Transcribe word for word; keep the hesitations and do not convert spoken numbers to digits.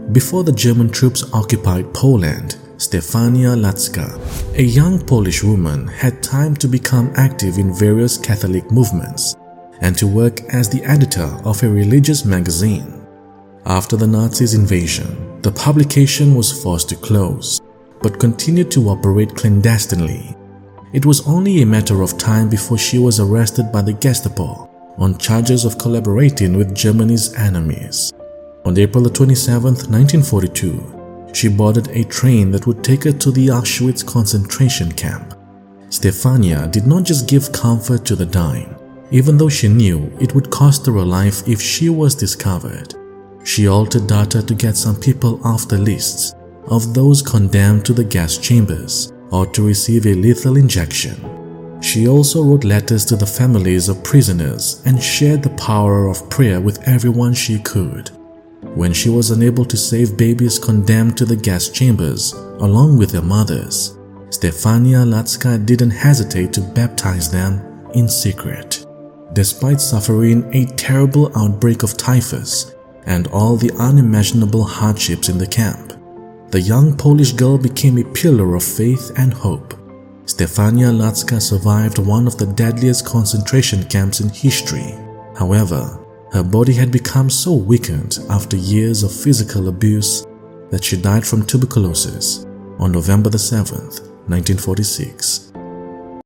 Before the German troops occupied Poland, Stefania Lacka, a young Polish woman, had time to become active in various Catholic movements and to work as the editor of a religious magazine. After the Nazis' invasion, the publication was forced to close, but continued to operate clandestinely. It was only a matter of time before she was arrested by the Gestapo on charges of collaborating with Germany's enemies. On April twenty-seventh, nineteen forty-two, she boarded a train that would take her to the Auschwitz concentration camp. Stefania did not just give comfort to the dying, even though she knew it would cost her her life if she was discovered. She altered data to get some people off the lists of those condemned to the gas chambers or to receive a lethal injection. She also wrote letters to the families of prisoners and shared the power of prayer with everyone she could. When she was unable to save babies condemned to the gas chambers along with their mothers, Stefania Lacka didn't hesitate to baptize them in secret. Despite suffering a terrible outbreak of typhus and all the unimaginable hardships in the camp, the young Polish girl became a pillar of faith and hope. Stefania Lacka survived one of the deadliest concentration camps in history. However, her body had become so weakened after years of physical abuse that she died from tuberculosis on November the seventh, nineteen forty-six.